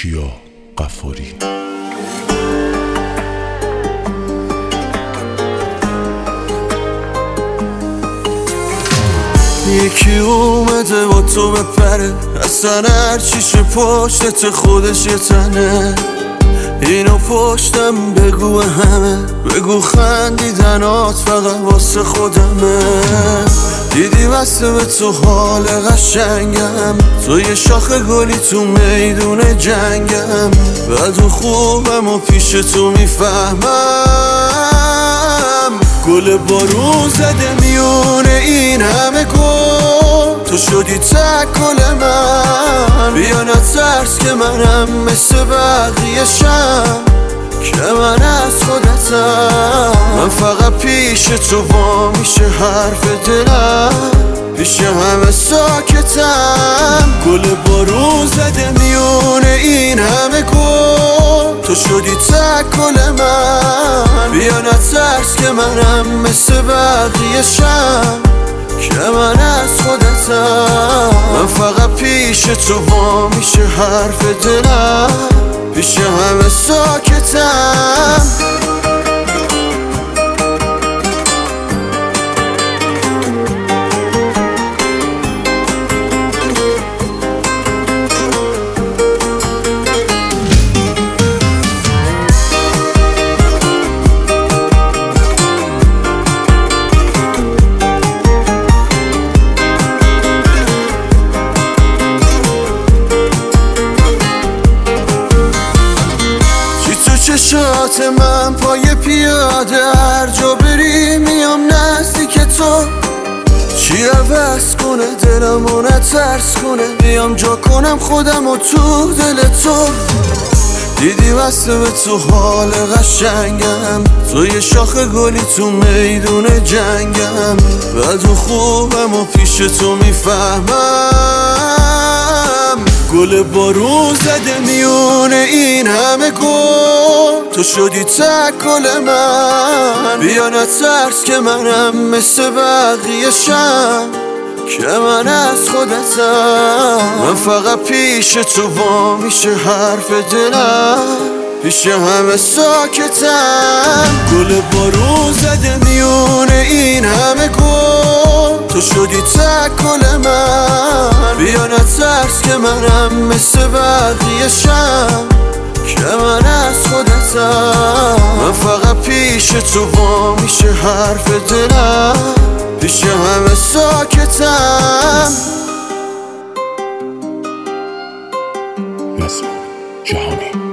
کیا غفاری. یکی اومده با تو بپره، اصلا هرچیشه پشتت خودش یه تنه. اینو پشتم بگو همه، بگو خندیدنات فقط واسه خودمه. دیدی بسته به تو حال قشنگم، تو یه شاخه گلی تو میدون جنگم. بد و خوبم و پیش تو میفهمم. گل بارون زده میونه این همه گل، تو شدی تکل من. بیا نترس که منم مثل بقیه شم، که من از خودتم. من فقط پیش تو وا میشه حرف دلم، پیش همه ساکتم. گل بارون زده میونه این همه گل، تو شدی تکل من. بیا نترس که منم مثل بقیه شم، که من از خودتم. من فقط پیش تو وا میشه حرف دلم، پیش همه ساکتم. چشات من پای پیاده، هر جا بری میام نزدیک تو. چی عوض کنه دلمو نترس کنه، بیام جا کنم خودمو تو دل تو. دیدی بسته به تو حال قشنگم، تو یه شاخه گلی تو میدون جنگم. بد و خوبم و پیش تو میفهمم. گل بارون زده میونه این همه گل، تو شدی تکل من. بیا نترس که منم مثل بقیه شم، که من از خودتم. من فقط پیش تو وا میشه حرف دلم، پیش همه ساکتم. گل بارون زده میونه این همه گل، تو شدی تکل من. بیا نترس که منم مثل بقیه شم، که من از خودتم. من فقط پیش تو وا میشه حرف دلم، پیش همه ساکتم. نسیم جهانی.